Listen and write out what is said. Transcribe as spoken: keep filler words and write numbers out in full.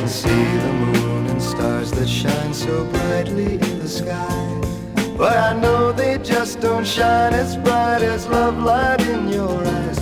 can see the moon and stars that shine so brightly in the sky. But I know they just don't shine as bright as love light in your eyes.